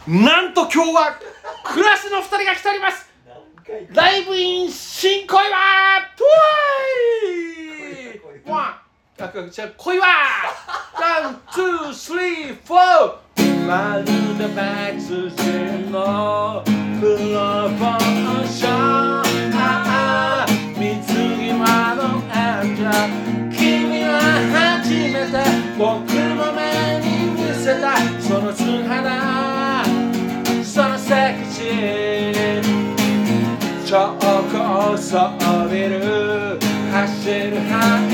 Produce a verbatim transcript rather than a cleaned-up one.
なんと今日はクラスのふたりが来ております。ライブイン新小岩トゥイワンあ、じゃあ小岩ワン、ツー、スリー、フォーまるで別人のプロポーションああ水際のアンダー君は初めて僕の目に見せたその素肌そのセクシー超高層ビル走る